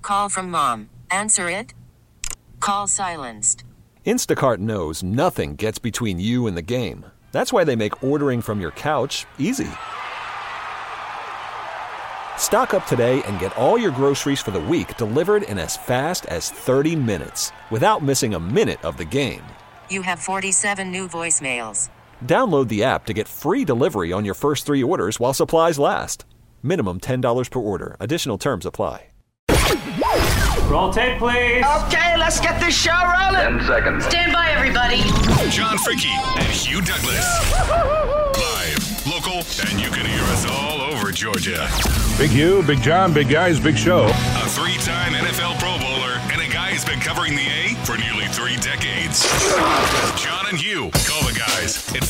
call from mom. Answer it. Call silenced. Instacart knows nothing gets between you and the game. That's why they make ordering from your couch easy. Stock up today and get all your groceries for the week delivered in as fast as 30 minutes without missing a minute of the game. You have 47 new voicemails. Download the app to get free delivery on your first 3 orders while supplies last. Minimum $10 per order. Additional terms apply. Roll tape, please. Okay, let's get this show rolling. 10 seconds. Stand by, everybody. John Fricke and Hugh Douglas. Live, local, and you can hear us all over Georgia. Big Hugh, Big John, big guys, big show. A 3-time NFL Pro Bowler and a guy who's been covering the A for nearly 3 decades. John and Hugh. Call the guys at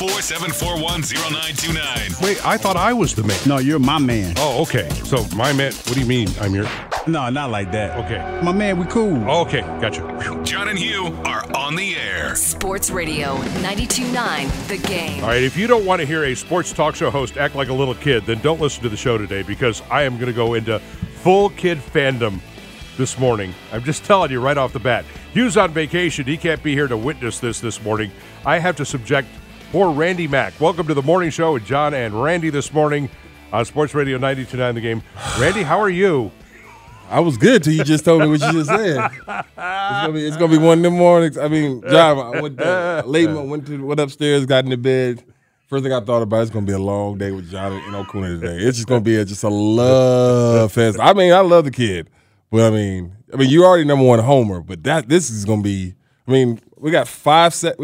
404-741-0929. Wait, I thought I was the man. No, you're my man. Oh, okay. So my man, what do you mean I'm your... No, not like that. Okay. My man, we cool. Okay, gotcha. John and Hugh are on the air. Sports Radio 92.9 The Game. All right, if you don't want to hear a sports talk show host act like a little kid, then don't listen to the show today because I am going to go into full kid fandom this morning. I'm just telling you right off the bat. Hugh's on vacation. He can't be here to witness this morning. I have to subject poor Randy Mack. Welcome to the morning show with John and Randy this morning on Sports Radio 92.9 The Game. Randy, how are you? I was good till you just told me what you just said. It's gonna be one of them mornings. I mean, John, I went upstairs, got into bed. First thing I thought about is gonna be a long day with John and Okuna today. It's just gonna be a love fest. I mean, I love the kid, but I mean, you already number one homer, but this is gonna be. I mean, we got 5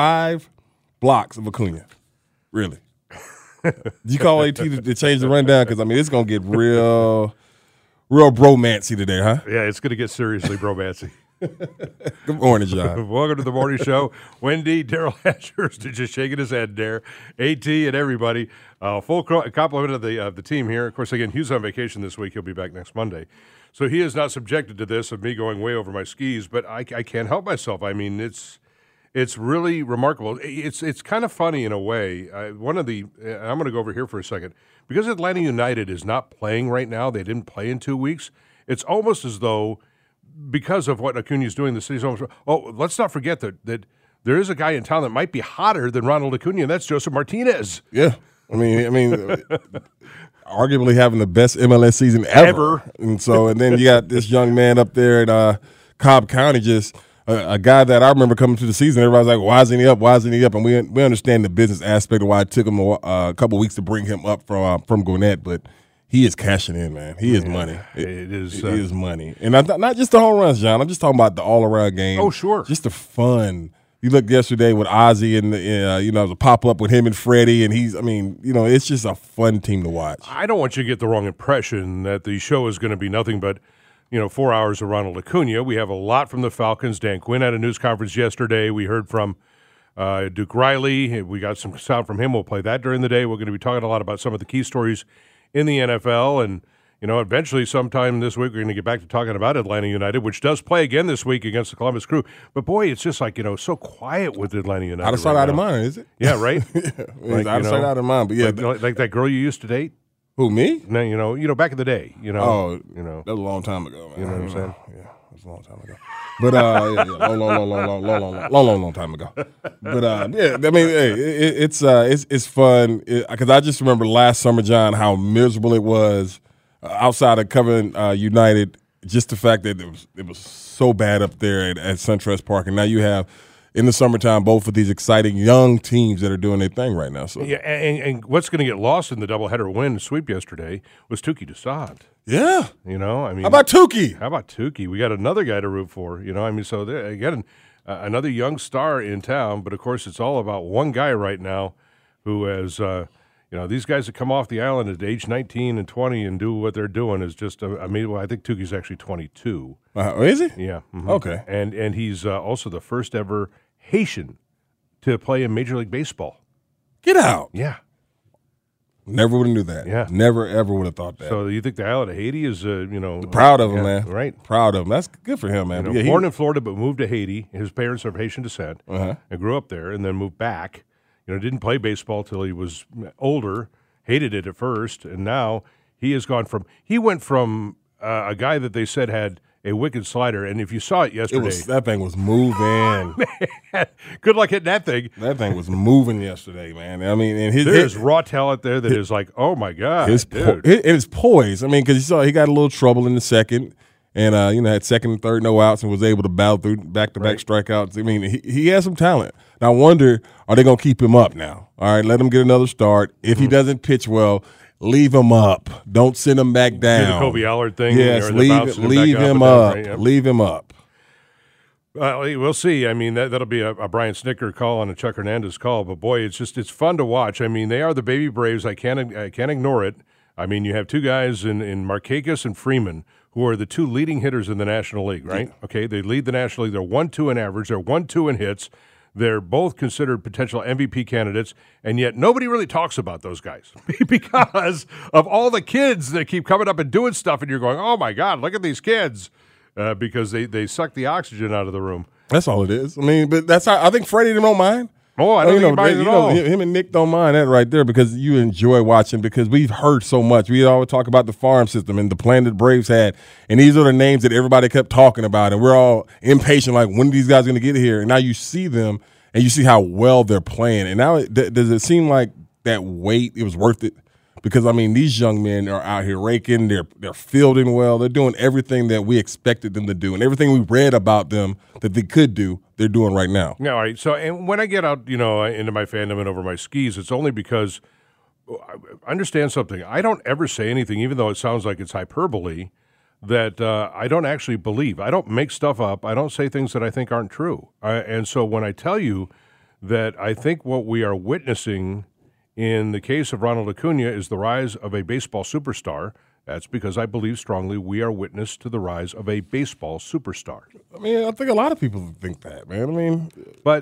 blocks of Acuna. Really? You call AT to change the rundown because I mean it's gonna get real bromancy today, huh? Yeah, it's going to get seriously bromancy. Good morning, John. Welcome to the morning show. Wendy, Daryl Ashurst just shaking his head there. AT and everybody. Full compliment of the team here. Of course, again, Hugh's on vacation this week. He'll be back next Monday. So he is not subjected to this of me going way over my skis, but I can't help myself. I mean, it's really remarkable. It's kind of funny in a way. I'm going to go over here for a second. Because Atlanta United is not playing right now, they didn't play in 2 weeks, it's almost as though, because of what Acuna is doing, the city's almost, let's not forget that there is a guy in town that might be hotter than Ronald Acuna, and that's Joseph Martinez. Yeah. I mean, arguably having the best MLS season ever. And then you got this young man up there at Cobb County, just a guy that I remember coming to the season, everybody's like, why isn't he up? Why isn't he up? And we understand the business aspect of why it took him a couple weeks to bring him up from Gwinnett, but he is cashing in, man. He is money. It is money. And not just the home runs, John. I'm just talking about the all-around game. Oh, sure. Just the fun. You looked yesterday with Ozzie and it was a pop-up with him and Freddie, and it's just a fun team to watch. I don't want you to get the wrong impression that the show is going to be nothing but 4 hours of Ronald Acuna. We have a lot from the Falcons. Dan Quinn had a news conference yesterday. We heard from Duke Riley. We got some sound from him. We'll play that during the day. We're going to be talking a lot about some of the key stories in the NFL. And, eventually sometime this week we're going to get back to talking about Atlanta United, which does play again this week against the Columbus Crew. But, boy, it's just like, so quiet with Atlanta United. Out of sight, out of mind, is it? Yeah, right? Out of sight, out of mind. But, yeah. Like that girl you used to date? Who, me? No, back in the day, that was a long time ago, man. You know what I'm saying? Yeah, it was a long time ago. But long time ago. But it's fun because I just remember last summer, John, how miserable it was outside of covering United. Just the fact that it was so bad up there at SunTrust Park, and now you have. In the summertime, both of these exciting young teams that are doing their thing right now. So yeah, and what's going to get lost in the doubleheader win sweep yesterday was Tuki Toussaint. Yeah, how about Tuki? How about Tuki? We got another guy to root for. So there, again, another young star in town. But of course, it's all about one guy right now who has. These guys that come off the island at age 19 and 20 and do what they're doing is just. I think Tuki's actually 22. Is he? Yeah. Mm-hmm. Okay. And he's also the first ever Haitian to play in Major League Baseball. Get out. Yeah. Never would have knew that. Yeah. Never, ever would have thought that. So you think the island of Haiti is, proud of him, man. Right. Proud of him. That's good for him, man. Born in Florida but moved to Haiti. His parents are of Haitian descent and grew up there and then moved back. Didn't play baseball till he was older, hated it at first, and now he has gone from – he went from a guy that they said had a wicked slider, and if you saw it yesterday, that thing was moving. Good luck hitting that thing. That thing was moving yesterday, man. I mean, and there's raw talent there that is like, oh my god, his poise. I mean, because you saw he got a little trouble in the second, and had second and third no outs, and was able to battle through back-to-back strikeouts. I mean, he has some talent. Now, I wonder, are they going to keep him up now? All right, let him get another start. If he doesn't pitch well, leave him up. Don't send him back down. Do the Kobe Allard thing. Yes, leave him up. Right? Yep. Leave him up. We'll see. I mean, that'll be a Brian Snicker call and a Chuck Hernandez call. But boy, it's fun to watch. I mean, they are the baby Braves. I can't ignore it. I mean, you have two guys in Markakis and Freeman who are the two leading hitters in the National League, right? Yeah. Okay, they lead the National League. They're 1-2 in average. They're 1-2 in hits. They're both considered potential MVP candidates, and yet nobody really talks about those guys because of all the kids that keep coming up and doing stuff, and you're going, oh, my God, look at these kids, because they suck the oxygen out of the room. That's all it is. I mean, but that's how I think Freddie don't mind. Oh, I don't think he minds at all. Him and Nick don't mind that right there because you enjoy watching because we've heard so much. We always talk about the farm system and the plan that Braves had, and these are the names that everybody kept talking about, and we're all impatient, like, when are these guys going to get here? And now you see them, and you see how well they're playing. And now does it seem like that wait, it was worth it? Because, I mean, these young men are out here raking. They're fielding well. They're doing everything that we expected them to do. And everything we read about them that they could do, they're doing right now. Yeah, all right. So, and when I get out, into my fandom and over my skis, it's only because I understand something. I don't ever say anything, even though it sounds like it's hyperbole, that I don't actually believe. I don't make stuff up. I don't say things that I think aren't true. And so when I tell you that I think what we are witnessing in the case of Ronald Acuna is the rise of a baseball superstar, that's because I believe strongly we are witness to the rise of a baseball superstar. I mean, I think a lot of people think that, man. I mean, but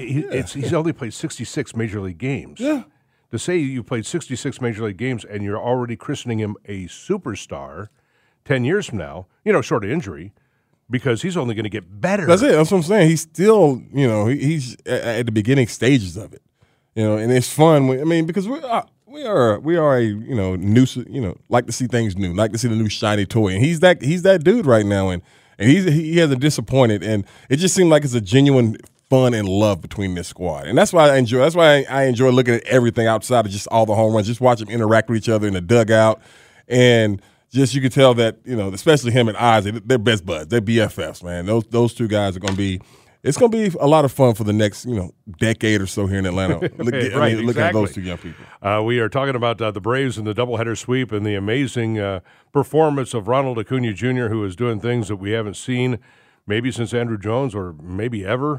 he's only played 66 Major League games. Yeah. To say you played 66 Major League games and you're already christening him a superstar 10 years from now, short of injury, because he's only going to get better. That's it. That's what I'm saying. He's still, he's at the beginning stages of it. And it's fun. Because we are a new, like to see things new, like to see the new shiny toy, and he's that dude right now, and he hasn't disappointed, and it just seemed like it's a genuine fun and love between this squad, and that's why I enjoy. That's why I enjoy looking at everything outside of just all the home runs, just watch them interact with each other in the dugout, and just you can tell that especially him and Ozzie, they're best buds, they're BFFs, man. Those two guys are going to be. It's going to be a lot of fun for the next, decade or so here in Atlanta. Look at those two young people. We are talking about the Braves and the doubleheader sweep and the amazing performance of Ronald Acuna Jr., who is doing things that we haven't seen maybe since Andrew Jones or maybe ever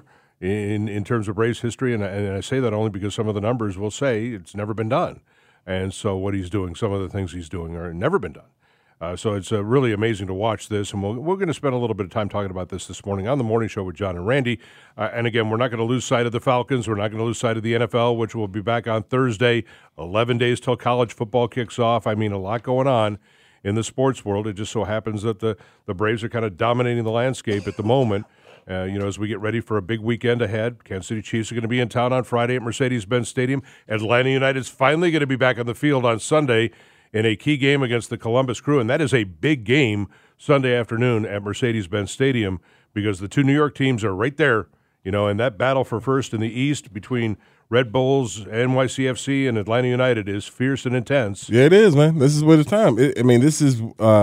in terms of Braves history. And I say that only because some of the numbers will say it's never been done. And so what he's doing, some of the things he's doing are never been done. So it's really amazing to watch this, and we're going to spend a little bit of time talking about this morning on the Morning Show with John and Randy. And again, we're not going to lose sight of the Falcons. We're not going to lose sight of the NFL, which will be back on Thursday, 11 days till college football kicks off. I mean, a lot going on in the sports world. It just so happens that the Braves are kind of dominating the landscape at the moment. As we get ready for a big weekend ahead. Kansas City Chiefs are going to be in town on Friday at Mercedes-Benz Stadium. Atlanta United's finally going to be back on the field on Sunday in a key game against the Columbus Crew, and that is a big game Sunday afternoon at Mercedes-Benz Stadium because the two New York teams are right there, and that battle for first in the East between Red Bulls, NYCFC, and Atlanta United is fierce and intense. Yeah, it is, man. This is where the time. This is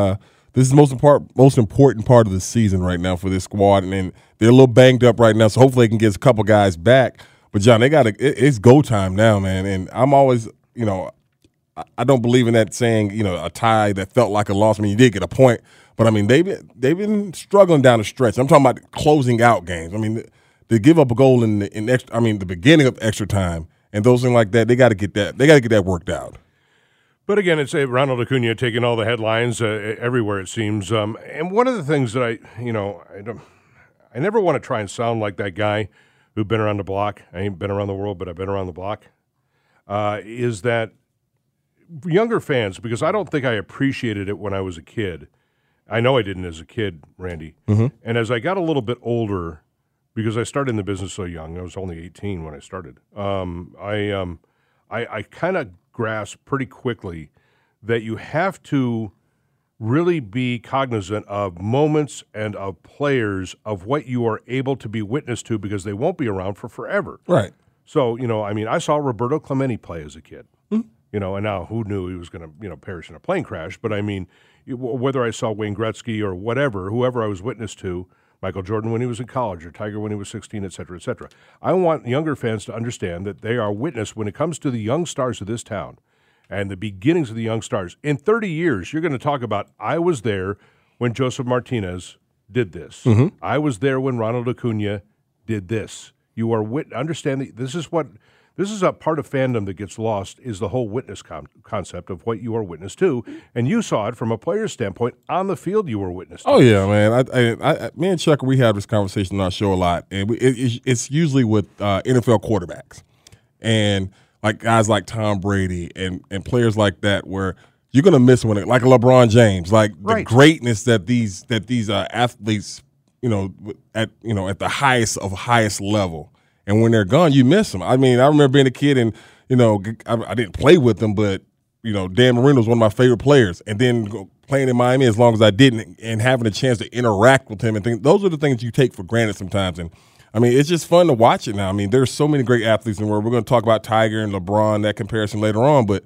the most important part of the season right now for this squad, and they're a little banged up right now, so hopefully they can get a couple guys back. But, John, it's go time now, man, and I'm always, I don't believe in that saying, a tie that felt like a loss. I mean, you did get a point, but they've been struggling down the stretch. I'm talking about closing out games. I mean, they give up a goal in the beginning of extra time, and those things like that. They got to get that. They got to get that worked out. But again, it's Ronald Acuna taking all the headlines everywhere. It seems, and one of the things that I never want to try and sound like that guy who's been around the block. I ain't been around the world, but I've been around the block. Is that younger fans, because I don't think I appreciated it when I was a kid. I know I didn't as a kid, Randy. Mm-hmm. And as I got a little bit older, because I started in the business so young, I was only 18 when I started, I kind of grasped pretty quickly that you have to really be cognizant of moments and of players of what you are able to be witness to because they won't be around for forever. Right. So, I saw Roberto Clemente play as a kid, and now who knew he was going to, perish in a plane crash. But whether I saw Wayne Gretzky or whoever I was witness to, Michael Jordan when he was in college or Tiger when he was 16, et cetera, et cetera. I want younger fans to understand that they are witness when it comes to the young stars of this town and the beginnings of the young stars. In 30 years, you're going to talk about, I was there when Joseph Martinez did this. Mm-hmm. I was there when Ronald Acuna did this. You are understand that this is a part of fandom that gets lost, is the whole witness concept of what you are witness to. And you saw it from a player's standpoint on the field. You were witness to. Oh yeah, man. Me and Chuck, we have this conversation on our show a lot, and it's usually with NFL quarterbacks and like guys like Tom Brady and players like that, where you're gonna miss when like LeBron James, like the greatness that these athletes, at the highest level. And when they're gone, you miss them. I mean, I remember being a kid and, I didn't play with them, but, Dan Marino was one of my favorite players. And then playing in Miami as long as I didn't and having a chance to interact with him and things, those are the things you take for granted sometimes. And, it's just fun to watch it now. I mean, there's so many great athletes in the world. We're going to talk about Tiger and LeBron, that comparison later on. But,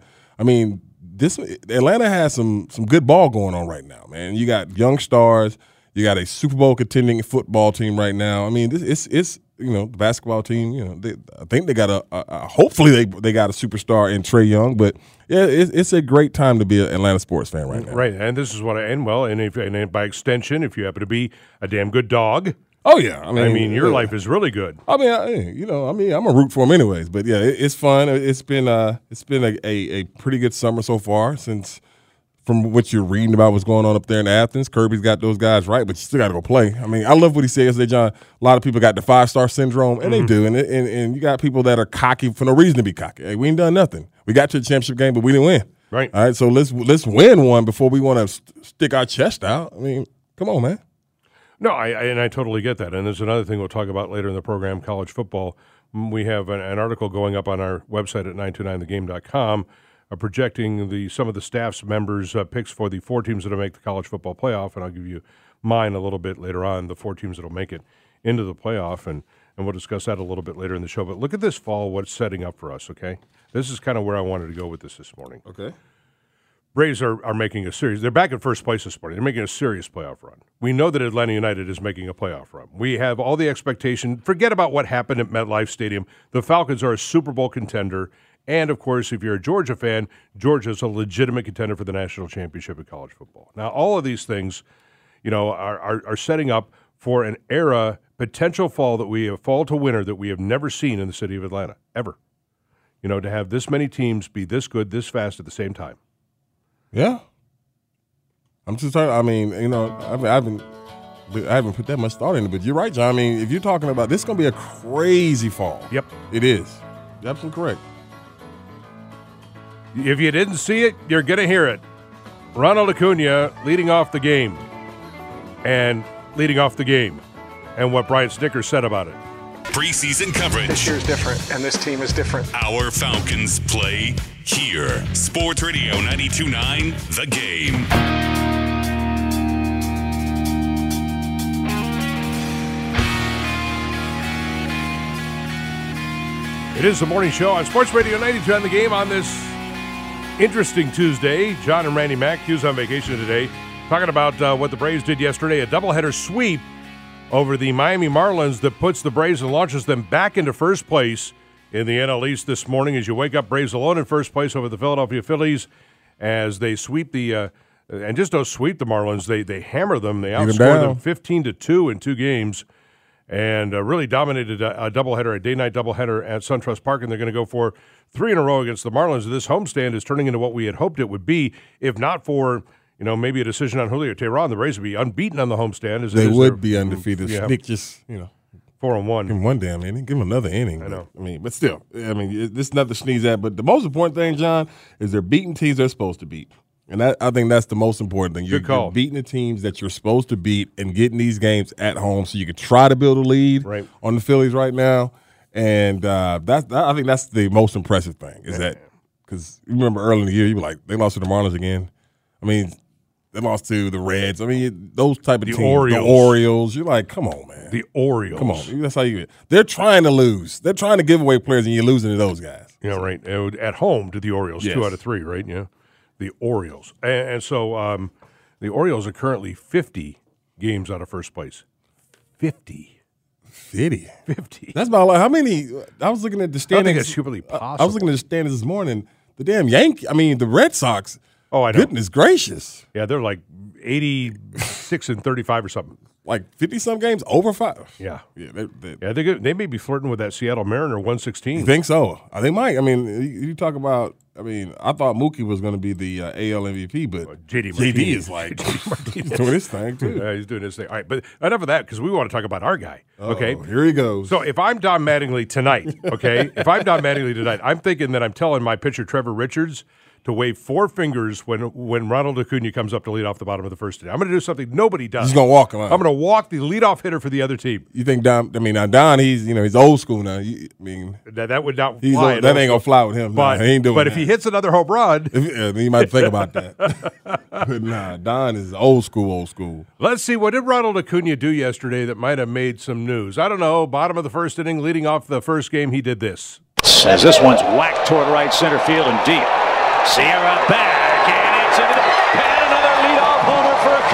Atlanta has some good ball going on right now, man. You got young stars. You got a Super Bowl contending football team right now. It's the basketball team. I think they got hopefully they got a superstar in Trae Young. But yeah, it's a great time to be an Atlanta sports fan right now. Right, and this is what and by extension, if you happen to be a damn good dog. Oh yeah, your life is really good. I'm a root for them anyways. But yeah, it's fun. It's been a pretty good summer so far since. From what you're reading about what's going on up there in Athens, Kirby's got those guys right, but you still got to go play. I love what he said yesterday, John. A lot of people got the 5-star syndrome, and they do. And you got people that are cocky for no reason to be cocky. Hey, we ain't done nothing. We got to the championship game, but we didn't win. Right. All right, so let's win one before we want to stick our chest out. Come on, man. No, I totally get that. And there's another thing we'll talk about later in the program, college football. We have an article going up on our website at 929thegame.com. Projecting some of the staff's members' picks for the 4 teams that will make the college football playoff, and I'll give you mine a little bit later on, the 4 teams that will make it into the playoff, and we'll discuss that a little bit later in the show. But look at this fall, what's setting up for us, okay? This is kind of where I wanted to go with this morning. Okay. Braves are making a serious – they're back in first place this morning. They're making a serious playoff run. We know that Atlanta United is making a playoff run. We have all the expectation. Forget about what happened at MetLife Stadium. The Falcons are a Super Bowl contender. And, of course, if you're a Georgia fan, Georgia's a legitimate contender for the national championship in college football. Now, all of these things, are setting up for an era, potential fall to winter that we have never seen in the city of Atlanta, ever. To have this many teams be this good, this fast at the same time. Yeah. I'm just talking, I haven't put that much thought in it, but you're right, John. If you're talking about this is going to be a crazy fall. Yep. It is. You're absolutely correct. If you didn't see it, you're going to hear it. Ronald Acuna leading off the game. And what Brian Snickers said about it. Preseason coverage. This year's different, and this team is different. Our Falcons play here. Sports Radio 92.9, The Game. It is the morning show on Sports Radio 92.9, The Game on this interesting Tuesday. John and Randy Mack, Hughes on vacation today, talking about what the Braves did yesterday, a doubleheader sweep over the Miami Marlins that puts the Braves and launches them back into first place in the NL East this morning as you wake up Braves alone in first place over the Philadelphia Phillies as they sweep and just don't sweep the Marlins, they hammer them. They outscore them 15-2 in 2 games and really dominated a doubleheader, a day-night doubleheader at SunTrust Park, and they're going to go for 3 in a row against the Marlins. This homestand is turning into what we had hoped it would be, if not for maybe a decision on Julio Teheran. The Rays would be unbeaten on the homestand. They would be undefeated. Yeah. Nick just 4-1. Give him one damn inning. Give him another inning. I know. But still, this is nothing to sneeze at. But the most important thing, John, is they're beating teams they're supposed to beat. And I think that's the most important thing. You're beating the teams that you're supposed to beat and getting these games at home so you can try to build a lead on the Phillies right now. And I think that's the most impressive thing is that because you remember early in the year, you were like, they lost to the Marlins again. They lost to the Reds. I mean, those type of teams. Orioles. The Orioles. You're like, come on, man. The Orioles. Come on. That's how you. They're trying to lose. They're trying to give away players, and you're losing to those guys. Yeah, right. At home to the Orioles, Yes. 2 out of 3, right? Yeah, the Orioles, and so the Orioles are currently 50 games out of first place. 50. 50. That's about like how many? I was looking at the I don't standings. think that's humanly possible. I was looking at the standings this morning. The damn the Red Sox. Oh, I know. Goodness gracious. Yeah, they're like 86 and 35 or something. Like 50-some games, over 5. Yeah. Yeah, They may be flirting with that Seattle Mariner 116. You think so? They might. I mean, you talk about. I mean, I thought Mookie was going to be the AL MVP, but JD is like he's doing his thing too. Yeah, he's doing his thing. All right, but enough of that because we want to talk about our guy. Okay, here he goes. So if I'm Don Mattingly tonight, I'm thinking that I'm telling my pitcher Trevor Richards to wave 4 fingers when Ronald Acuna comes up to lead off the bottom of the first inning. I'm going to do something nobody does. He's going to walk him out. I'm going to walk the leadoff hitter for the other team. You think Don? I mean, now Don, he's old school now. I mean, that would not fly. That ain't going to fly with him. But, he ain't doing but that. if he hits another home run, he might think about that. But nah, Don is old school. Let's see, what did Ronald Acuna do yesterday that might have made some news? I don't know. Bottom of the first inning, leading off the first game, he did this. As this one's whacked toward right center field and deep. Sierra back, and it's into the pen. Another leadoff homer for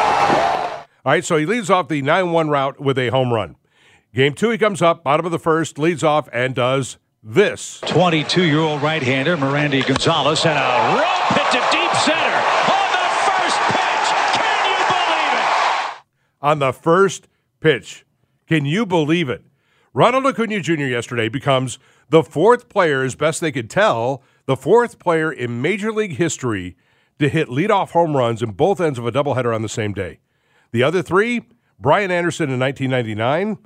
Acuna. All right, so he leads off the 9-1 route with a home run. Game 2, he comes up, bottom of the first, leads off, and does this. 22-year-old right-hander Mirandy Gonzalez and a rope hit to deep center on the first pitch. Can you believe it? On the first pitch. Can you believe it? Ronald Acuna Jr. yesterday becomes the 4th player, as best they could tell, the 4th player in Major League history to hit leadoff home runs in both ends of a doubleheader on the same day. The other 3, Brian Anderson in 1999.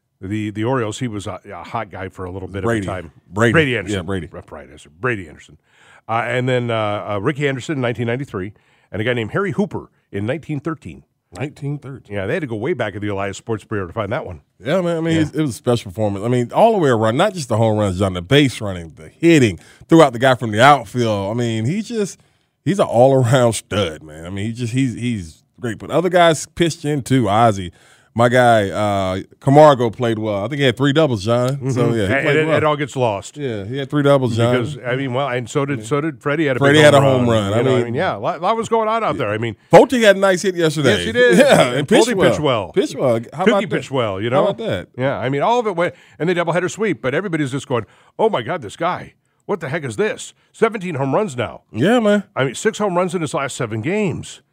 The Orioles, he was a hot guy for a little bit of a time. Brady Anderson. Yeah, Brady. Brady Anderson. And then Ricky Anderson in 1993, and a guy named Harry Hooper in 1913. 1913. Yeah, they had to go way back in the Elias Sports Bureau to find that one. Yeah, man. I mean, it was a special performance. I mean, all the way around, not just the home runs, John, the base running, the hitting, throughout the guy from the outfield. I mean, he's an all-around stud, man. I mean, he's great. But other guys pitched in too. Ozzie, my guy, Camargo played well. I think he had 3 doubles, John. Mm-hmm. So yeah, it all gets lost. Yeah, he had 3 doubles, John. Because and so did Freddie. Freddie had a home run. I mean, a lot was going on out there. I mean, Folty had a nice hit yesterday. Yes, he did. Yeah, and pitched well. Pitched well. How about Tukey pitched well. You know, how about that? Yeah, I mean, all of it went, and they doubleheader sweep. But everybody's just going, "Oh my God, this guy! What the heck is this? 17 home runs now." Yeah, man. I mean, 6 home runs in his last 7 games.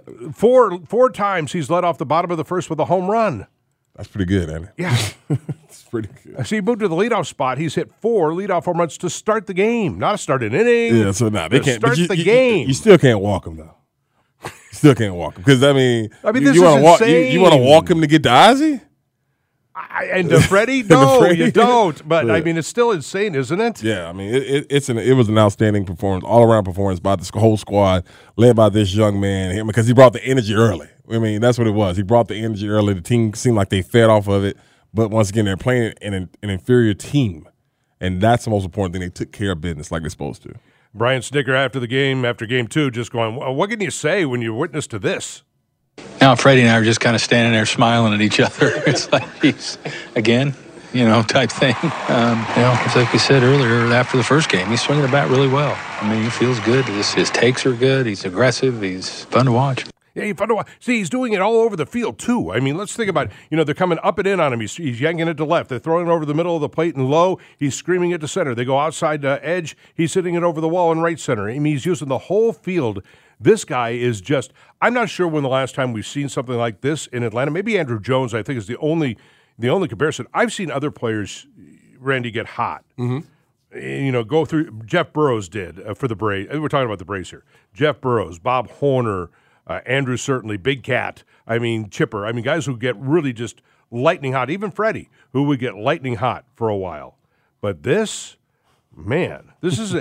4 times he's led off the bottom of the first with a home run. That's pretty good, ain't it? Yeah. It's pretty good. See, he moved to the leadoff spot. He's hit 4 leadoff home runs to start the game, not to start an inning. Yeah, so now they can't start the game. You still can't walk him though. You still can't walk him because this is insane. You want to walk him to get to Ozzie? And to Freddie? No, you don't. But I mean, it's still insane, isn't it? Yeah, I mean, it was an outstanding performance, all around performance by the whole squad, led by this young man because he brought the energy early. I mean, that's what it was. He brought the energy early. The team seemed like they fed off of it, but once again, they're playing an inferior team, and that's the most important thing. They took care of business like they're supposed to. Brian Snicker after game 2, just going, what can you say when you witness to this? Now Freddie and I are just kind of standing there smiling at each other. It's like he's, again, type thing. It's like we said earlier after the first game, he's swinging the bat really well. I mean, he feels good. His takes are good. He's aggressive. He's fun to watch. Yeah, he's fun to watch. See, he's doing it all over the field, too. I mean, let's think about it. They're coming up and in on him. He's yanking it to left. They're throwing it over the middle of the plate and low. He's screaming it to center. They go outside edge. He's hitting it over the wall in right center. I mean, he's using the whole field. This guy is just – I'm not sure when the last time we've seen something like this in Atlanta. Maybe Andrew Jones, I think, is the only comparison. I've seen other players, Randy, get hot. Mm-hmm. Go through – Jeff Burrows did for the Braves. We're talking about the Braves here. Jeff Burrows, Bob Horner, Andrew certainly, Big Cat, Chipper. guys who get really just lightning hot. Even Freddie, who would get lightning hot for a while. But this – man, this is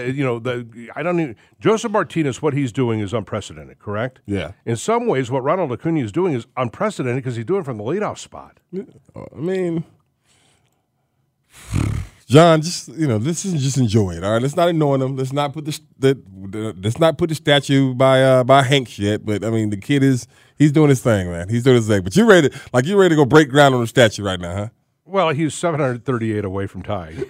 Joseph Martinez. What he's doing is unprecedented. Correct? Yeah. In some ways, what Ronald Acuna is doing is unprecedented because he's doing it from the leadoff spot. I mean, John, just this is just enjoy it. All right, let's not ignore them. Let's not put the statue by Hank yet. But I mean, the kid he's doing his thing, man. He's doing his thing. But you're ready to go break ground on the statue right now, huh? Well, he's 738 away from tying.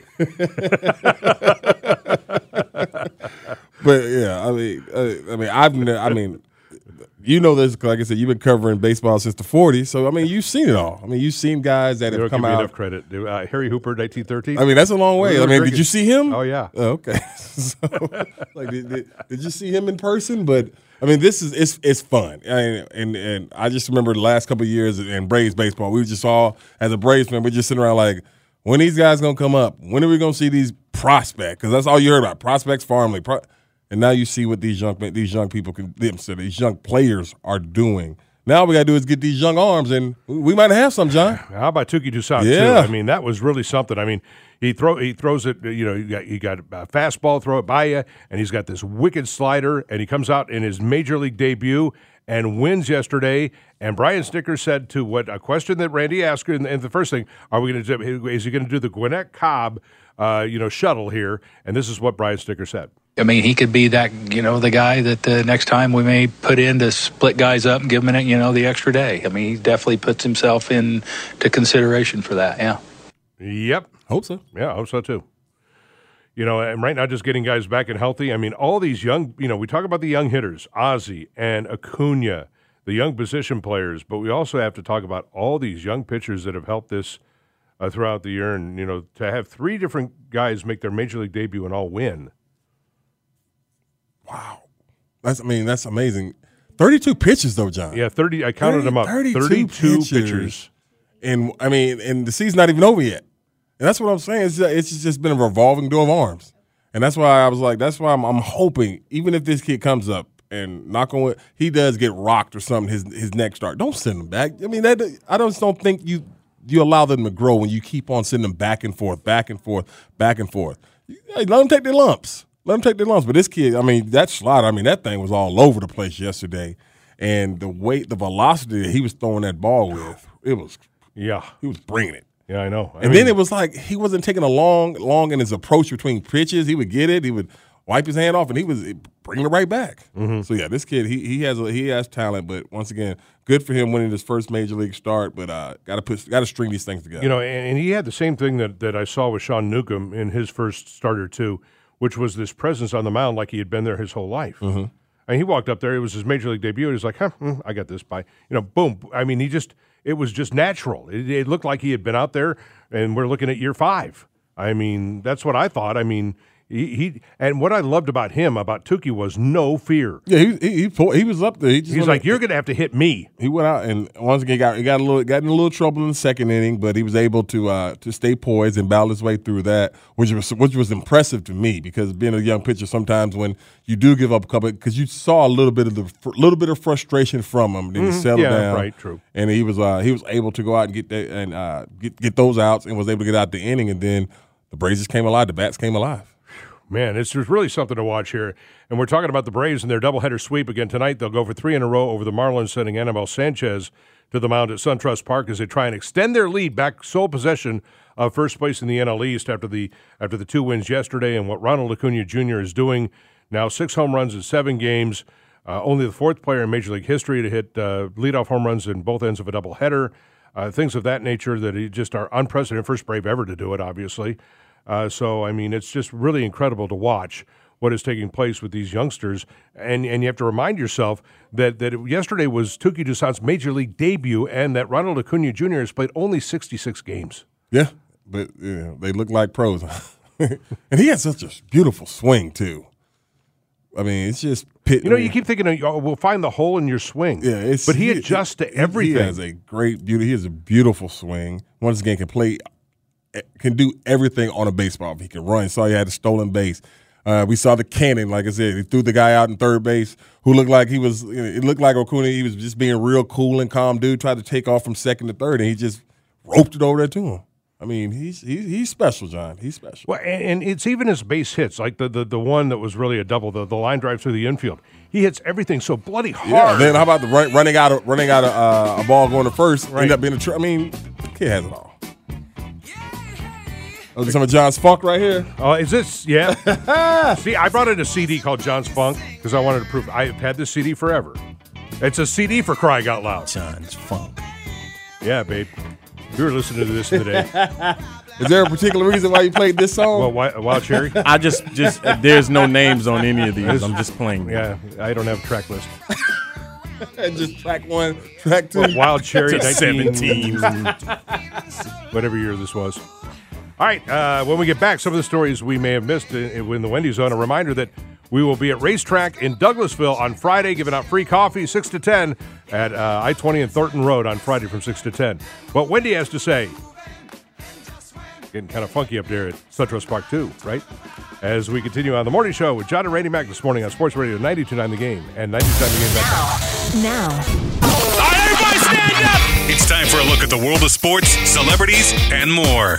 But yeah, I mean, this, like I said, you've been covering baseball since the 40s. So I mean, you've seen it all. I mean, you've seen guys that have come out. Enough credit. Harry Hooper, 1913. I mean, that's a long way. I mean, did you see him? Oh yeah. Oh, okay. So, did you see him in person? But I mean, it's fun. And I just remember the last couple of years in Braves baseball, we just all, as a Braves fan, we're just sitting around like, when are these guys gonna come up? When are we gonna see these prospects? Because that's all you heard about, prospects, farm league. And now you see what these young people these young players are doing. Now we got to do is get these young arms, and we might have some, John. How about Touki Toussaint, too? I mean, that was really something. I mean, he throws it, you got a fastball, throw it by you, and he's got this wicked slider, and he comes out in his major league debut and wins yesterday. And Brian Snitker said to a question that Randy asked her, and the first thing, is he going to do the Gwinnett Cobb, shuttle here? And this is what Brian Snitker said. I mean, he could be that, the guy that next time we may put in to split guys up and give him, the extra day. I mean, he definitely puts himself into consideration for that, yeah. Yep. Hope so. Yeah, I hope so, too. And right now just getting guys back and healthy. I mean, all these young, we talk about the young hitters, Ozzie and Acuna, the young position players, but we also have to talk about all these young pitchers that have helped this throughout the year. And, to have 3 different guys make their major league debut and all win. Wow. That's amazing. 32 pitches, though, John. Yeah, 30. I counted them up. 32 pitchers. And, and the season's not even over yet. And that's what I'm saying. It's just been a revolving door of arms. And that's why I was like, I'm hoping, even if this kid comes up and knock on wood, he does get rocked or something his next start, don't send him back. I mean, I just don't think you allow them to grow when you keep on sending them back and forth, back and forth, back and forth. Hey, let them take their lumps. But this kid, that slider, that thing was all over the place yesterday. And the velocity that he was throwing that ball with, he was bringing it. Yeah, I know. Then it was like he wasn't taking a long in his approach between pitches. He would get it, he would wipe his hand off, and he was bringing it right back. Mm-hmm. So, yeah, this kid, he has talent. But, once again, good for him winning his first major league start. But got to string these things together. And he had the same thing that I saw with Sean Newcomb in his first start or two, which was this presence on the mound like he had been there his whole life. Mm-hmm. And he walked up there. It was his major league debut. He was like, I got this by, boom. I mean, it was just natural. It looked like he had been out there, and we're looking at year 5. I mean, that's what I thought. I mean, he and what I loved about him, about Touki, was no fear. Yeah, he was up there. He's like, you're going to have to hit me. He went out and once again got in a little trouble in the second inning, but he was able to stay poised and battle his way through that, which was impressive to me, because being a young pitcher, sometimes when you do give up a couple, because you saw a little bit of frustration from him, then he settled down. Right, true. And he was able to go out and get that and get those outs, and was able to get out the inning, and then the Braves came alive. The bats came alive. Man, it's just really something to watch here. And we're talking about the Braves and their doubleheader sweep again tonight. They'll go for 3 in a row over the Marlins, sending Anibal Sanchez to the mound at SunTrust Park as they try and extend their lead back sole possession of first place in the NL East after the 2 wins yesterday. And what Ronald Acuna Jr. is doing now, 6 home runs in 7 games, only the 4th player in Major League history to hit leadoff home runs in both ends of a doubleheader, things of that nature that just are unprecedented, first Brave ever to do it, obviously. So, it's just really incredible to watch what is taking place with these youngsters. And you have to remind yourself that yesterday was Touki Toussaint's Major League debut, and that Ronald Acuna Jr. has played only 66 games. Yeah, but they look like pros. And he has such a beautiful swing, too. It's just you keep thinking, we'll find the hole in your swing. Yeah, but he adjusts to everything. He has a great beauty. He has a beautiful swing. Once again, can do everything on a baseball. He can run. Saw he had a stolen base. We saw the cannon, like I said. He threw the guy out in third base who looked like it looked like Acuna. He was just being real cool and calm dude, tried to take off from second to third, and he just roped it over there to him. He's special, John. He's special. Well, and it's even his base hits, like the one that was really a double, the line drive through the infield. He hits everything so bloody hard. Yeah, then how about the running out of a ball going to first, end up being the kid has it all. Oh, some of John's funk right here. Oh, is this? Yeah. See, I brought in a CD called John's Funk because I wanted to prove I've had this CD forever. It's a CD for crying out loud. John's Funk. Yeah, babe. You were listening to this today. Is there a particular reason why you played this song? Well, Wild Cherry? I just there's no names on any of these. I'm just playing. Yeah, I don't have a track list. Just track 1, track 2. Well, Wild Cherry, 17. Whatever year this was. All right, when we get back, some of the stories we may have missed in the Wendy Zone. A reminder that we will be at Racetrack in Douglasville on Friday, giving out free coffee 6 to 10 at I-20 and Thornton Road on Friday from 6 to 10. What Wendy has to say, getting kind of funky up there at SunTrust Park 2, right? As we continue on the morning show with John and Randy Mack this morning on Sports Radio 92.9 The Game and 92.9thegame.com. Now. All right, everybody stand up! It's time for a look at the world of sports, celebrities, and more.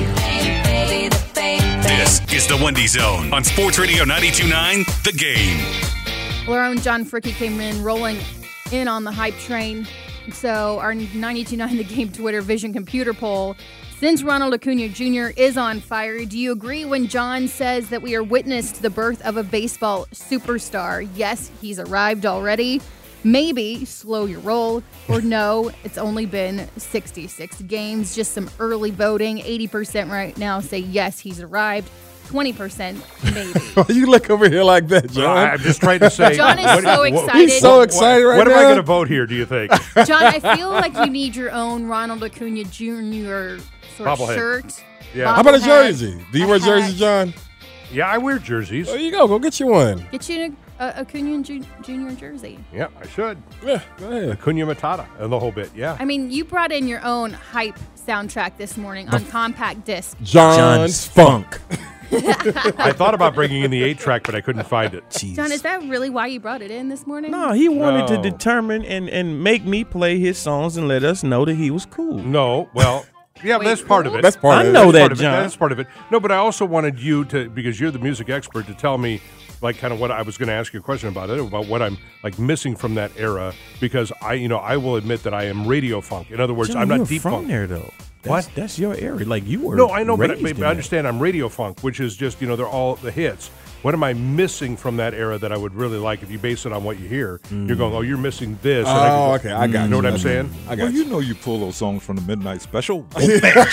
This is the Wendy Zone on Sports Radio 92.9 The Game. Well, our own John Fricke came in rolling in on the hype train. So our 92.9 The Game Twitter Vision computer poll, since Ronald Acuna Jr. is on fire, do you agree when John says that we are witness to the birth of a baseball superstar? Yes, he's arrived already. Maybe slow your roll, or no, it's only been 66 games, just some early voting. 80% right now say yes, he's arrived. 20% maybe. You look over here like that, John. I'm just trying to say. John is so excited. He's so excited right now. What am I going to vote here, do you think? John, I feel like you need your own Ronald Acuna Jr. sort of shirt. Yeah. How about a jersey? Do you wear jerseys, John? Yeah, I wear jerseys. There you go. Go get you one. Get you a Acuna Jr. jersey. Yeah, I should. Yeah, go ahead. Acuna Matata and the whole bit, yeah. I mean, you brought in your own hype soundtrack this morning on compact disc. John's Funk. I thought about bringing in the 8-track, but I couldn't find it. Jeez. John, is that really why you brought it in this morning? No, he wanted to determine and make me play his songs and let us know that he was cool. No, well, yeah, that's part of it. That's part of it. I know that, John. John. That's part of it. No, but I also wanted you to, because you're the music expert, to tell me, like, kind of what I was going to ask you a question about it, about what I'm like missing from that era, because I will admit that I am radio funk. In other words, John, I'm you not were deep from funk. there though. That's your area. Like you were. No, I know, but raised in I understand. I'm radio funk, which is just they're all the hits. What am I missing from that era that I would really like? If you base it on what you hear, you're going, you're missing this. Oh, okay, I got you. You know what I'm saying? I got you know you pull those songs from the Midnight Special. John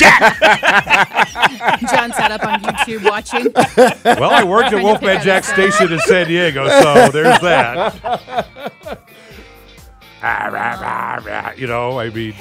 sat up on YouTube watching. Well, I worked at Wolfman Jack's station in San Diego, so there's that. I mean.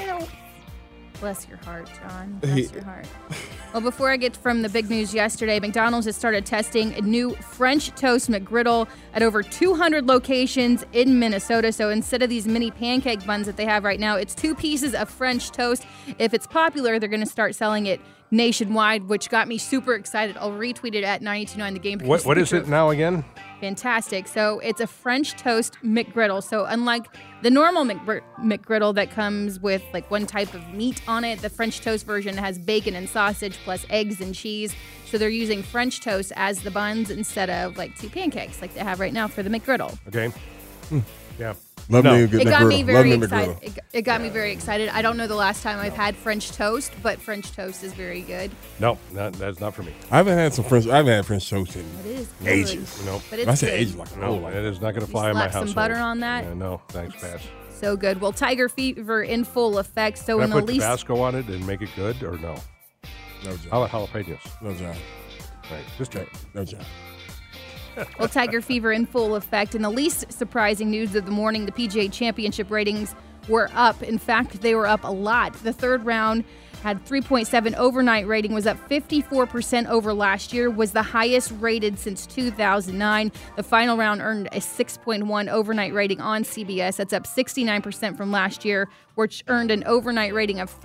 Bless your heart, John. Bless your heart. Well, before I get from the big news yesterday, McDonald's has started testing a new French toast McGriddle at over 200 locations in Minnesota. So instead of these mini pancake buns that they have right now, it's 2 pieces of French toast. If it's popular, they're going to start selling it nationwide, which got me super excited. I'll retweet it at 92.9 The Game. What is it now again? Fantastic. So it's a French toast McGriddle. So unlike the normal McGriddle that comes with like one type of meat on it, the French toast version has bacon and sausage plus eggs and cheese. So they're using French toast as the buns instead of like 2 pancakes like they have right now for the McGriddle. Okay. Yeah. It got me very excited. It got me very excited. I don't know the last time I've had French toast, but French toast is very good. No, that's not for me. I haven't had French toast in It is good. ages. No, but it's I said good. ages like no, it is not going to fly in my house. Some butter on that. Yeah, no, thanks, pass. So good. Well, Tiger Fever in full effect. So Can in I the put least Tabasco on it and make it good, or no? No, John. How about jalapenos? No, John. Right, just check. No, John. Well, Tiger Fever in full effect. And the least surprising news of the morning, the PGA Championship ratings were up. In fact, they were up a lot. The third round had 3.7 overnight rating, was up 54% over last year, was the highest rated since 2009. The final round earned a 6.1 overnight rating on CBS. That's up 69% from last year, which earned an overnight rating of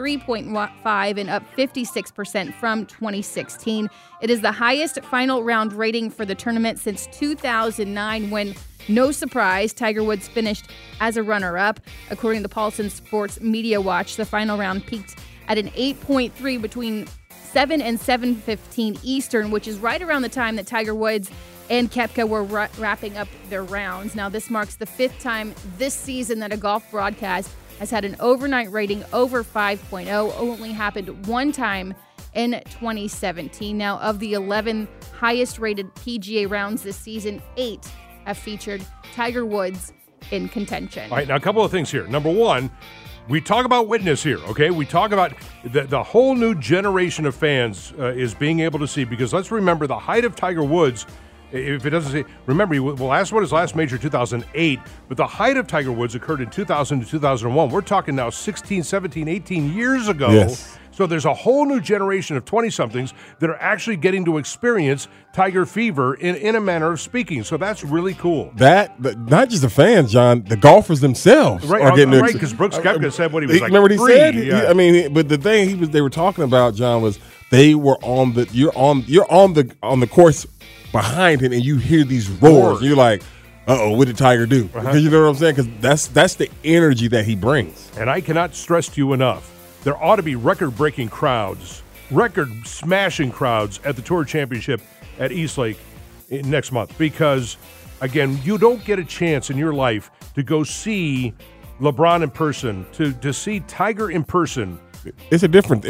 3.5 and up 56% from 2016. It is the highest final round rating for the tournament since 2009 when, no surprise, Tiger Woods finished as a runner-up. According to Paulson Sports Media Watch, the final round peaked at an 8.3 between 7 and 7:15 Eastern, which is right around the time that Tiger Woods and Koepka were wrapping up their rounds. Now, this marks the 5th time this season that a golf broadcast has had an overnight rating over 5.0. Only happened one time in 2017. Now, of the 11 highest-rated PGA rounds this season, 8 have featured Tiger Woods in contention. All right, now a couple of things here. Number one, we talk about witness here, okay? We talk about the whole new generation of fans is being able to see, because let's remember the height of Tiger Woods. If it doesn't say, remember, his last major 2008, but the height of Tiger Woods occurred in 2000 to 2001. We're talking now 16, 17, 18 years ago. Yes. So there's a whole new generation of 20-somethings that are actually getting to experience Tiger fever in a manner of speaking. So that's really cool. Not just the fans, John, the golfers themselves are getting right, because Brooks Koepka said what he was like. Remember what he said? Yeah. But the thing they were talking about, John, was they were you're on the course behind him, and you hear these roars. And you're like, uh-oh, what did Tiger do? Because you know what I'm saying? Because that's the energy that he brings. And I cannot stress to you enough, there ought to be record-breaking crowds, record-smashing crowds at the Tour Championship at Eastlake next month. Because, again, you don't get a chance in your life to go see LeBron in person, to see Tiger in person. It's a different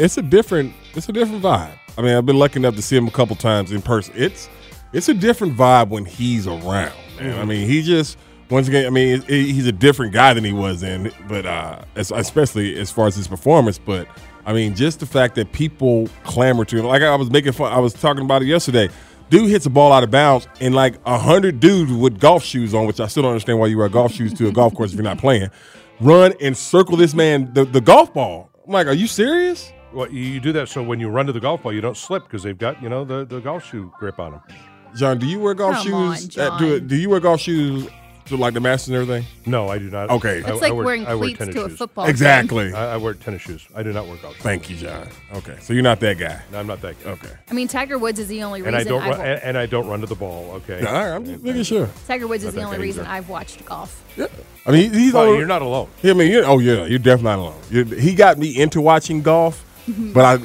vibe. I mean, I've been lucky enough to see him a couple times in person. It's a different vibe when he's around, man. Mm-hmm. I mean, he's a different guy than he was then, but especially as far as his performance. But I mean, just the fact that people clamor to him. Like I was making fun. I was talking about it yesterday. Dude hits a ball out of bounds, and like 100 dudes with golf shoes on, which I still don't understand why you wear golf shoes to a golf course if you're not playing, run and circle this man the golf ball. I'm like, are you serious? Well, you do that so when you run to the golf ball, you don't slip because they've got the golf shoe grip on them. John, do you wear golf shoes? Do you wear golf shoes to like the Masters and everything? No, I do not. Okay. It's like wearing cleats to a football game. Exactly. I wear tennis shoes. I do not wear golf shoes. Thank you, John. Okay, so you're not that guy. No, I'm not that guy. Okay. I mean, Tiger Woods is the only reason and I don't run to the ball. Okay. All right, I'm just making sure. Tiger Woods is the only reason I've watched golf. Yeah. I mean, you're not alone. I mean, you're definitely not alone. He got me into watching golf, but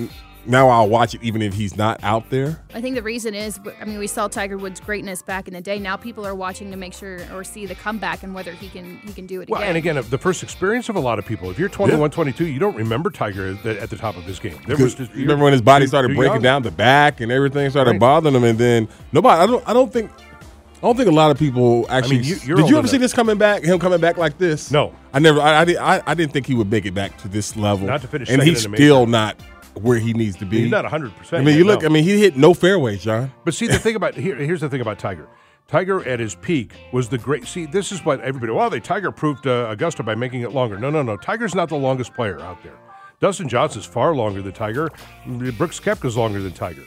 now I'll watch it even if he's not out there. I think the reason is, we saw Tiger Woods' greatness back in the day. Now people are watching to make sure or see the comeback and whether he can do it again. And again, the first experience of a lot of people, if you're 21, 22, you don't remember Tiger at the top of his game. Remember when his body started breaking down the back and everything started bothering him, and then nobody. I don't think a lot of people actually. Did you ever see this coming back? Him coming back like this? No, I never. I didn't think he would make it back to this level. Not to finish, and he's still not where he needs to be. He's not 100%. I mean, look. I mean, he hit no fairways, John. But see, the thing about here's the thing about Tiger. Tiger at his peak was the great. See, this is what everybody. Tiger proved Augusta by making it longer. No. Tiger's not the longest player out there. Dustin Johnson's far longer than Tiger. Brooks Koepka's longer than Tiger.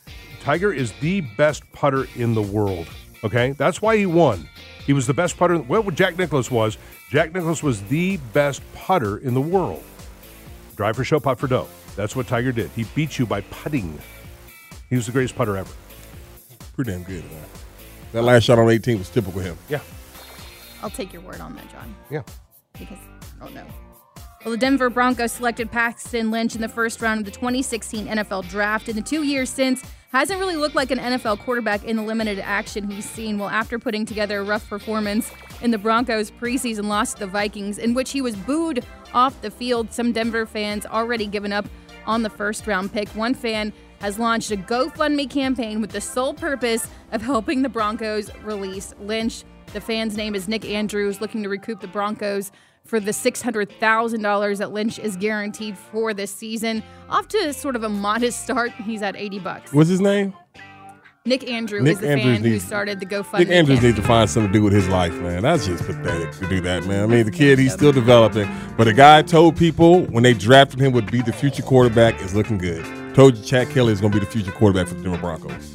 Tiger is the best putter in the world. Okay, that's why he won. He was the best putter. Well, what Jack Nicklaus was. Jack Nicklaus was the best putter in the world. Drive for show, putt for dough. That's what Tiger did. He beat you by putting. He was the greatest putter ever. Pretty damn good, man. That last shot on 18 was typical him. Yeah. I'll take your word on that, John. Yeah. Because, no. Well, the Denver Broncos selected Paxton Lynch in the first round of the 2016 NFL Draft. In the 2 years since, hasn't really looked like an NFL quarterback in the limited action he's seen. Well, after putting together a rough performance in the Broncos' preseason loss to the Vikings, in which he was booed off the field, some Denver fans already given up on the first-round pick. One fan has launched a GoFundMe campaign with the sole purpose of helping the Broncos release Lynch. The fan's name is Nick Andrews, looking to recoup the Broncos for the $600,000 that Lynch is guaranteed for this season. Off to sort of a modest start. He's at $80. What's his name? Nick Andrews is the fan who started the GoFundMe. Nick Andrews needs to find something to do with his life, man. That's just pathetic to do that, man. I mean, the kid, he's still developing. But the guy told people when they drafted him would be the future quarterback is looking good. Told you Chad Kelly is going to be the future quarterback for the Denver Broncos.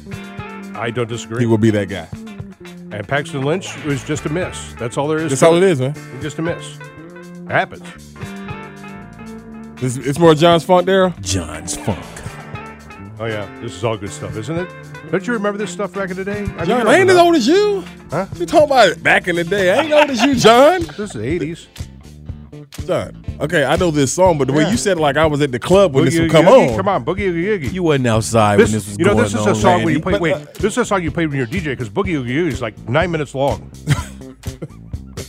I don't disagree. He will be that guy. And Paxton Lynch was just a miss. That's all there is. That's all it is, man. Just a miss. It happens. It's more John's Funk, Daryl? John's Funk. Oh, yeah. This is all good stuff, isn't it? Don't you remember this stuff back in the day? John, I ain't as old as you. Huh? You talking about it back in the day. I ain't old as you, John. This is the 80s. John, okay, I know this song, but the way you said it like I was at the club when Boogie this would come on. Come on, Boogie Oogie Oogie. You wasn't outside when this was going on. This is a song Randy. when you play. Wait, this is a song you played when you're a DJ because Boogie Oogie Oogie is like 9 minutes long.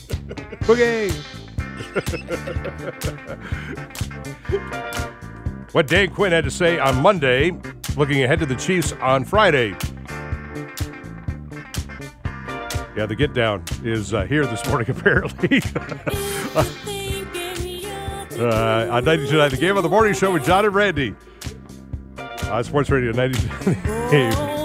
Boogie. What Dan Quinn had to say on Monday, looking ahead to the Chiefs on Friday. Yeah, the get down is here this morning, apparently. On 92.9, the Game of the Morning Show with John and Randy. On Sports Radio 92.9.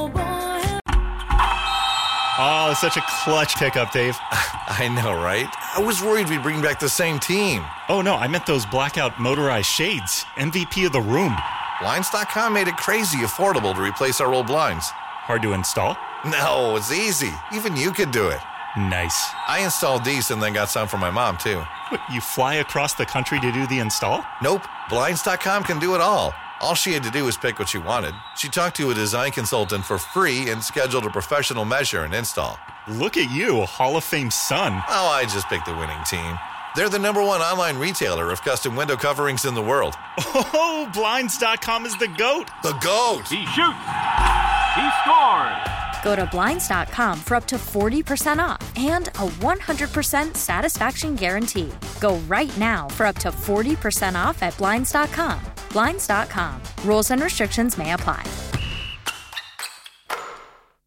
Oh, such a clutch pickup, Dave. I know, right? I was worried we'd bring back the same team. Oh, no, I meant those blackout motorized shades. MVP of the room. Blinds.com made it crazy affordable to replace our old blinds. Hard to install? No, it's easy. Even you could do it. Nice. I installed these and then got some for my mom, too. What, you fly across the country to do the install? Nope. Blinds.com can do it all. All she had to do was pick what she wanted. She talked to a design consultant for free and scheduled a professional measure and install. Look at you, a Hall of Fame son. Oh, I just picked the winning team. They're the #1 online retailer of custom window coverings in the world. Oh, Blinds.com is the GOAT. The GOAT. He shoots. He scores. Go to Blinds.com for up to 40% off and a 100% satisfaction guarantee. Go right now for up to 40% off at Blinds.com. Blinds.com. Rules and restrictions may apply.